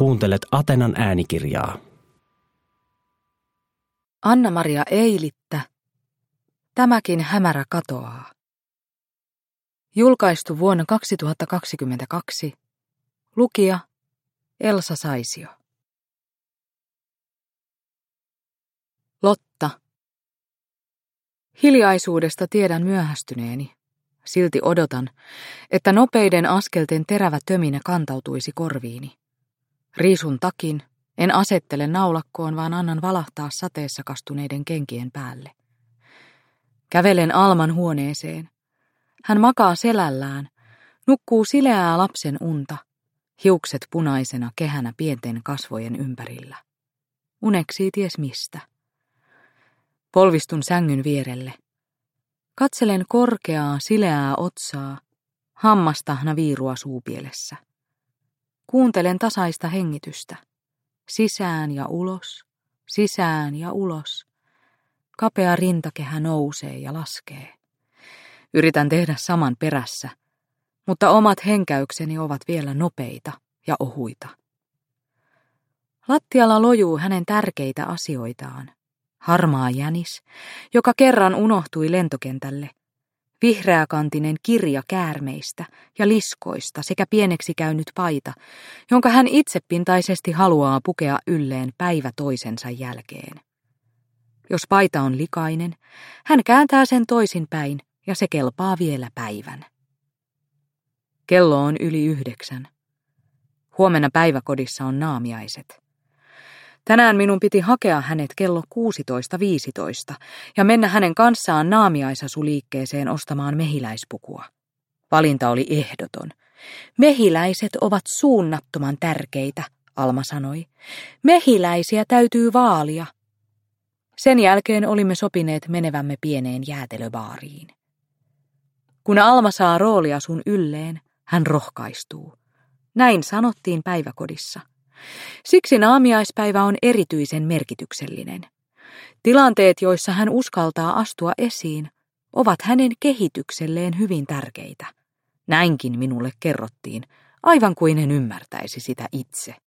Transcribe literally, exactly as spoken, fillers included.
Kuuntelet Atenan äänikirjaa. Anna-Maria Eilittä. Tämäkin hämärä katoaa. Julkaistu vuonna kaksituhattakaksikymmentäkaksi. Lukija Elsa Saisio. Lotta. Hiljaisuudesta tiedän myöhästyneeni. Silti odotan, että nopeiden askelten terävä töminä kantautuisi korviini. Riisun takin, en asettele naulakkoon, vaan annan valahtaa sateessa kastuneiden kenkien päälle. Kävelen Alman huoneeseen. Hän makaa selällään, nukkuu sileää lapsen unta, hiukset punaisena kehänä pienten kasvojen ympärillä. Uneksii ties mistä. Polvistun sängyn vierelle. Katselen korkeaa, sileää otsaa, hammastahna viirua suupielessä. Kuuntelen tasaista hengitystä. Sisään ja ulos, sisään ja ulos. Kapea rintakehä nousee ja laskee. Yritän tehdä saman perässä, mutta omat henkäykseni ovat vielä nopeita ja ohuita. Lattialla lojuu hänen tärkeitä asioitaan. Harmaa jänis, joka kerran unohtui lentokentälle. Vihreäkantinen kirja käärmeistä ja liskoista sekä pieneksi käynyt paita, jonka hän itsepintaisesti haluaa pukea ylleen päivä toisensa jälkeen. Jos paita on likainen, hän kääntää sen toisinpäin ja se kelpaa vielä päivän. Kello on yli yhdeksän. Huomenna päiväkodissa on naamiaiset. Tänään minun piti hakea hänet kello kuusitoista viisitoista ja mennä hänen kanssaan naamiaisasuliikkeeseen ostamaan mehiläispukua. Valinta oli ehdoton. Mehiläiset ovat suunnattoman tärkeitä, Alma sanoi. Mehiläisiä täytyy vaalia. Sen jälkeen olimme sopineet menevämme pieneen jäätelöbaariin. Kun Alma saa rooliasun ylleen, hän rohkaistuu. Näin sanottiin päiväkodissa. Siksi naamiaispäivä on erityisen merkityksellinen. Tilanteet, joissa hän uskaltaa astua esiin, ovat hänen kehitykselleen hyvin tärkeitä. Näinkin minulle kerrottiin, aivan kuin en ymmärtäisi sitä itse.